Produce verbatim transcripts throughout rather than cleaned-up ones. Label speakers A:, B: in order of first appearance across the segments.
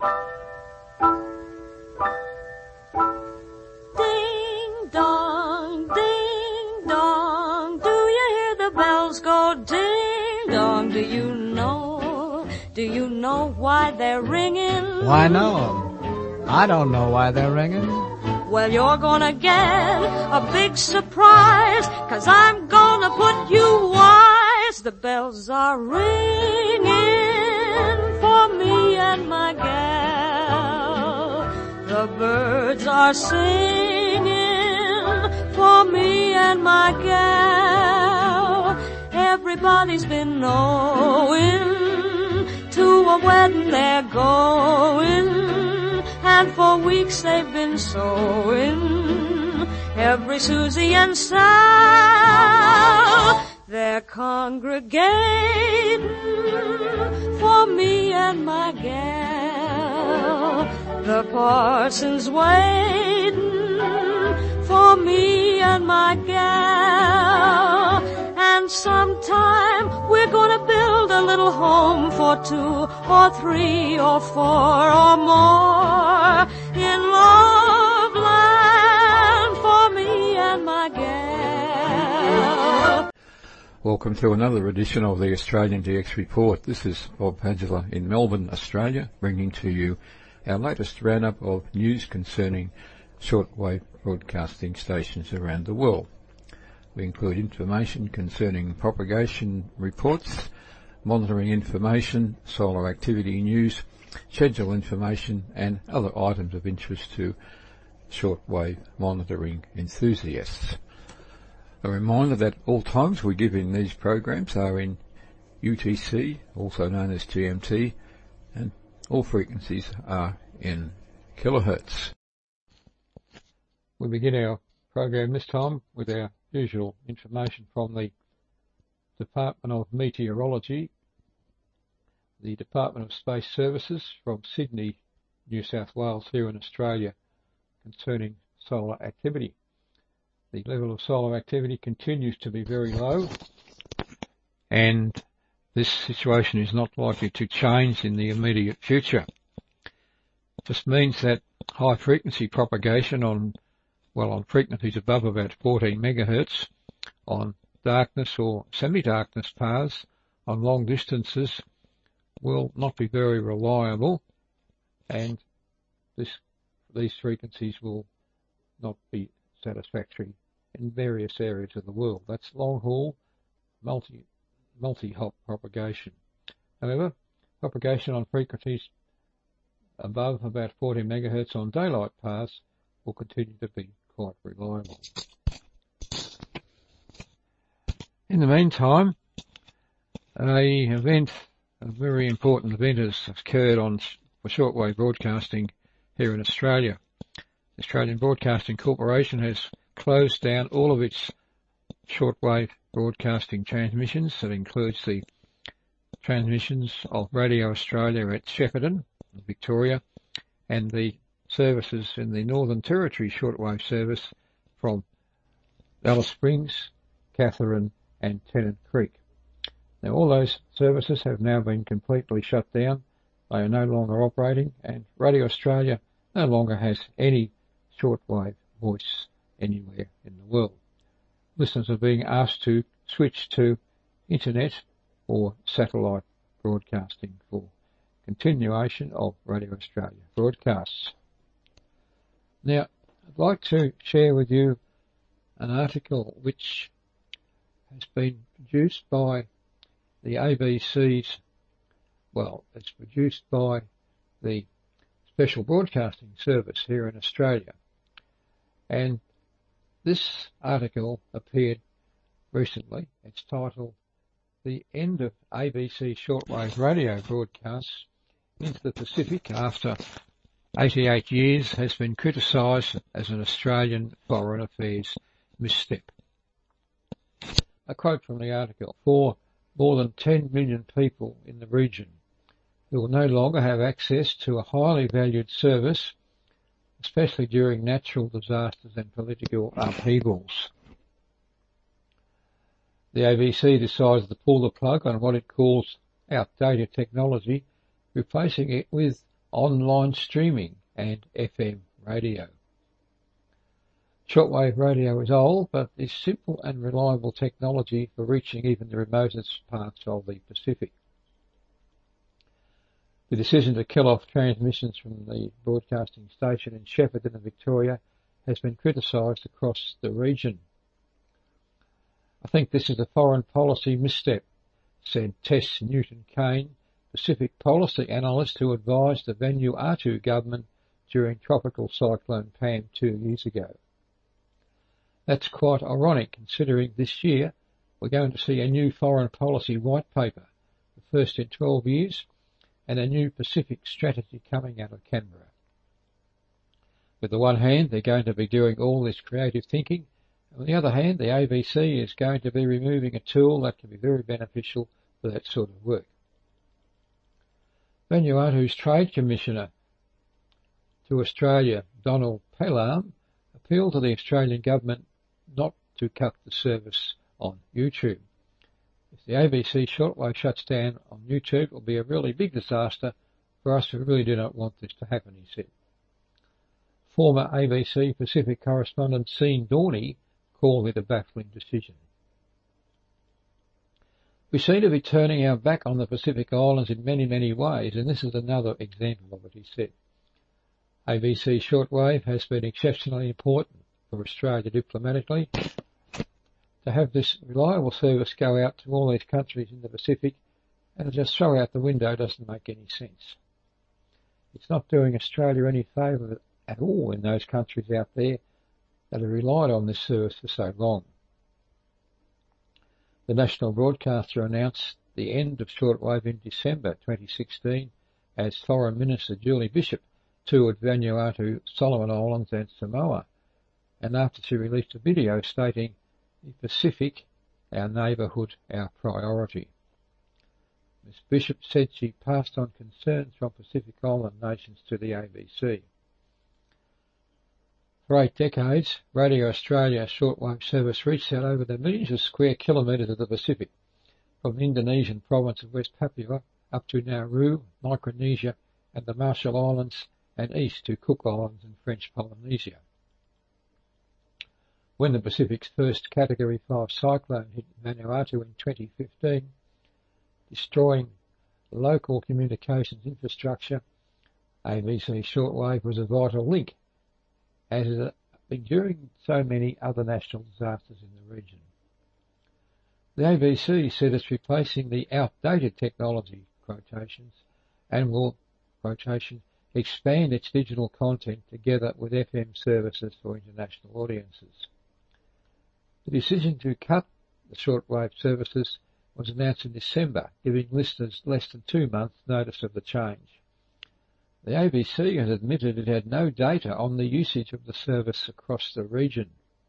A: Ding dong, ding dong, do you hear the bells go ding dong? Do you know, do you know why they're ringing?
B: Why no? I don't know why they're ringing.
A: Well, you're gonna get a big surprise, 'cause I'm gonna put you wise. The bells are ringing for me and my gal. The birds are singing for me and my gal. Everybody's been knowing to a wedding they're going, and for weeks they've been sewing. Every Susie and Sal, they're congregating for me and my gal. The parson's waiting for me and my gal. And sometime we're gonna build a little home for two or three or four or more in love land for me and my gal.
C: Welcome to another edition of the Australian D X Report. This is Bob Padula in Melbourne, Australia, bringing to you our latest roundup of news concerning shortwave broadcasting stations around the world. We include information concerning propagation reports, monitoring information, solar activity news, schedule information, and other items of interest to shortwave monitoring enthusiasts. A reminder that all times we give in these programs are in U T C, also known as G M T, and all frequencies are in kilohertz. We begin our program this time with our usual information from the Department of Meteorology, the Department of Space Services from Sydney, New South Wales here in Australia concerning solar activity. The level of solar activity continues to be very low, and this situation is not likely to change in the immediate future. This means that high frequency propagation on well on frequencies above about fourteen megahertz on darkness or semi-darkness paths on long distances will not be very reliable, and this, these frequencies will not be satisfactory in various areas of the world. That's long-haul multi, multi-hop propagation. However, propagation on frequencies above about forty megahertz on daylight paths will continue to be quite reliable. In the meantime, a event, a very important event has occurred on for shortwave broadcasting here in Australia. The Australian Broadcasting Corporation has closed down all of its shortwave broadcasting transmissions. That includes the transmissions of Radio Australia at Shepparton, Victoria, and the services in the Northern Territory shortwave service from Alice Springs, Katherine and Tennant Creek. Now all those services have now been completely shut down. They are no longer operating, and Radio Australia no longer has any shortwave voice anywhere in the world. Listeners are being asked to switch to internet or satellite broadcasting for continuation of Radio Australia broadcasts. Now, I'd like to share with you an article which has been produced by the A B C's, well, it's produced by the Special Broadcasting Service here in Australia. And this article appeared recently. It's titled, "The End of A B C Shortwave Radio Broadcasts into the Pacific After eighty-eight Years has been criticised as an Australian Foreign Affairs misstep." A quote from the article: "For more than ten million people in the region who will no longer have access to a highly valued service, especially during natural disasters and political upheavals. The A B C decides to pull the plug on what it calls outdated technology, replacing it with online streaming and F M radio. Shortwave radio is old, but is simple and reliable technology for reaching even the remotest parts of the Pacific. The decision to kill off transmissions from the broadcasting station in Shepparton in Victoria has been criticised across the region. I think this is a foreign policy misstep, said Tess Newton-Kane, Pacific policy analyst who advised the Vanuatu government during Tropical Cyclone Pam two years ago. That's quite ironic considering this year we're going to see a new foreign policy white paper, the first in twelve years, and a new Pacific strategy coming out of Canberra. With the one hand, they're going to be doing all this creative thinking, and on the other hand, the A B C is going to be removing a tool that can be very beneficial for that sort of work. Vanuatu's Trade Commissioner to Australia, Donald Palam, appealed to the Australian government not to cut the service on YouTube. If the A B C shortwave shuts down on YouTube, it will be a really big disaster for us who really do not want this to happen, he said. Former A B C Pacific correspondent Sean Dorney called it a baffling decision. We seem to be turning our back on the Pacific Islands in many, many ways, and this is another example of it, he said. A B C shortwave has been exceptionally important for Australia diplomatically. To have this reliable service go out to all these countries in the Pacific and to just throw out the window doesn't make any sense. It's not doing Australia any favour at all in those countries out there that have relied on this service for so long. The national broadcaster announced the end of shortwave in December twenty sixteen as Foreign Minister Julie Bishop toured Vanuatu, Solomon Islands and Samoa, and after she released a video stating, "The Pacific, our neighbourhood, our priority." Miz Bishop said she passed on concerns from Pacific Island nations to the A B C. For eight decades, Radio Australia shortwave service reached out over the millions of square kilometres of the Pacific, from the Indonesian province of West Papua up to Nauru, Micronesia and the Marshall Islands, and east to Cook Islands and French Polynesia. When the Pacific's first Category five cyclone hit Vanuatu in twenty fifteen, destroying local communications infrastructure, A B C shortwave was a vital link, as it has been during so many other national disasters in the region. The A B C said it's replacing the outdated technology quotations and will, quotation, expand its digital content together with F M services for international audiences. The decision to cut the shortwave services was announced in December, giving listeners less than two months' notice of the change. The A B C has admitted it had no data on the usage of the service across the region.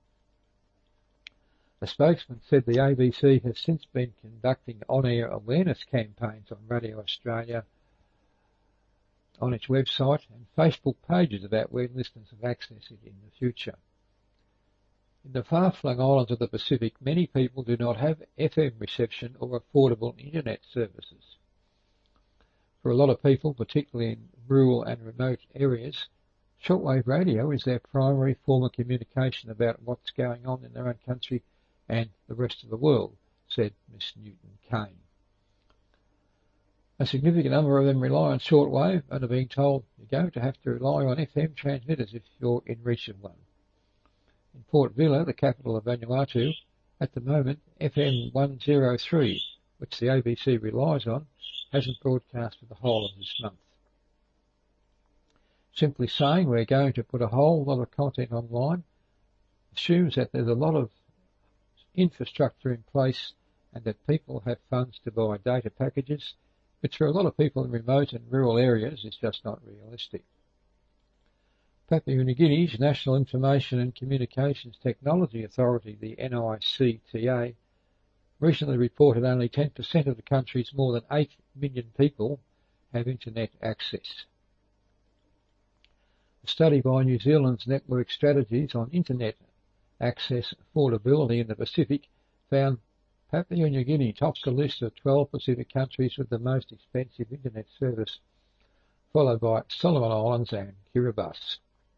C: A spokesman said the A B C has since been conducting on-air awareness campaigns on Radio Australia on its website and Facebook pages about where listeners have accessed it in the future. In the far-flung islands of the Pacific, many people do not have F M reception or affordable internet services. For a lot of people, particularly in rural and remote areas, shortwave radio is their primary form of communication about what's going on in their own country and the rest of the world, said Miss Newton-Kane. A significant number of them rely on shortwave and are being told you're going to have to rely on F M transmitters if you're in reach of one. In Port Vila, the capital of Vanuatu, at the moment F M one oh three, which the A B C relies on, hasn't broadcast for the whole of this month. Simply saying we're going to put a whole lot of content online assumes that there's a lot of infrastructure in place and that people have funds to buy data packages, which for a lot of people in remote and rural areas is just not realistic. Papua New Guinea's National Information and Communications Technology Authority, the N I C T A, recently reported only ten percent of the country's more than eight million people have internet access. A study by New Zealand's Network Strategies on internet access affordability in the Pacific found Papua New Guinea tops the list of twelve Pacific countries with the most expensive internet service, followed by Solomon Islands and Kiribati.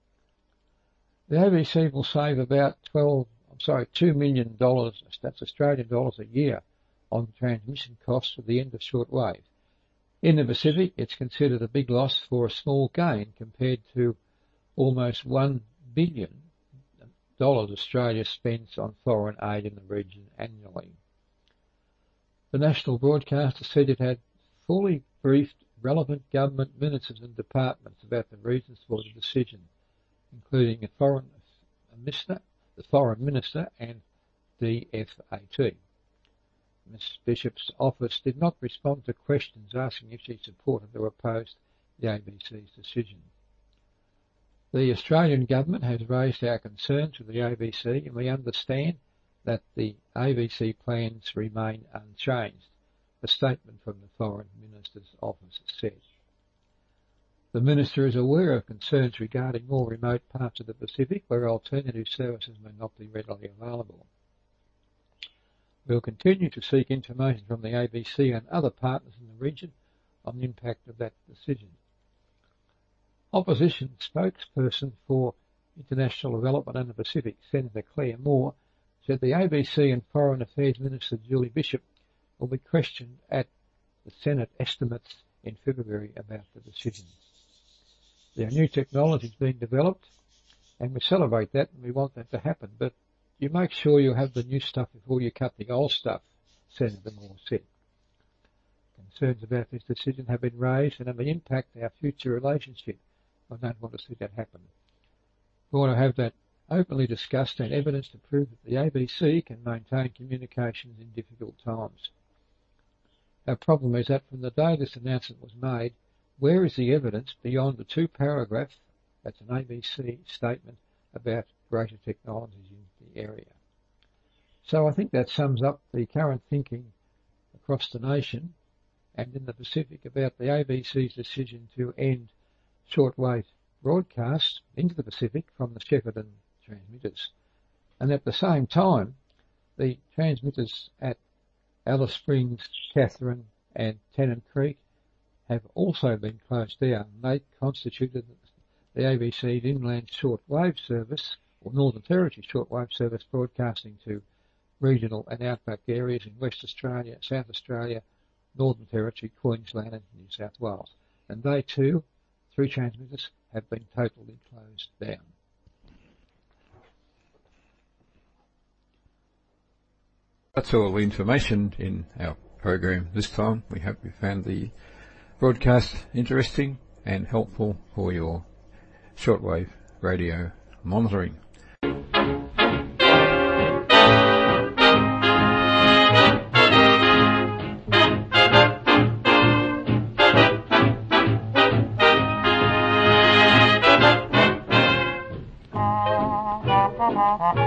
C: The A B C will save about twelve, I'm sorry, two million dollars, that's Australian dollars a year, on transmission costs at the end of shortwave. In the Pacific, it's considered a big loss for a small gain compared to almost one billion dollars Australia spends on foreign aid in the region annually. The national broadcaster said it had fully briefed relevant government ministers and departments about the reasons for the decision, including a foreign minister, the foreign minister, and the F A T. Miz Bishop's office did not respond to questions asking if she supported or opposed the A B C's decision. The Australian government has raised our concerns with the A B C, and we understand that the A B C plans remain unchanged, a statement from the Foreign Minister's office said. The Minister is aware of concerns regarding more remote parts of the Pacific where alternative services may not be readily available. We will continue to seek information from the A B C and other partners in the region on the impact of that decision. Opposition spokesperson for International Development and the Pacific, Senator Claire Moore, said the A B C and Foreign Affairs Minister Julie Bishop will be questioned at the Senate estimates in February about the decision. There are new technologies being developed, and we celebrate that and we want that to happen, but you make sure you have the new stuff before you cut the old stuff, Senator Moore said. Concerns about this decision have been raised and it may impact our future relationship. I don't want to see that happen. We want to have that openly discussed and evidence to prove that the A B C can maintain communications in difficult times. Our problem is that from the day this announcement was made, where is the evidence beyond the two paragraphs, that's an A B C statement, about greater technologies in the area? So I think that sums up the current thinking across the nation and in the Pacific about the A B C's decision to end shortwave broadcasts into the Pacific from the Shepparton transmitters. And at the same time, the transmitters at Alice Springs, Catherine and Tennant Creek have also been closed down. They constituted the A B C's inland shortwave service, or Northern Territory shortwave service, broadcasting to regional and outback areas in West Australia, South Australia, Northern Territory, Queensland and New South Wales. And they too, three transmitters, have been totally closed down.
D: That's all the information in our program this time. We hope you found the broadcast interesting and helpful for your shortwave radio monitoring.
A: Ha ha ha.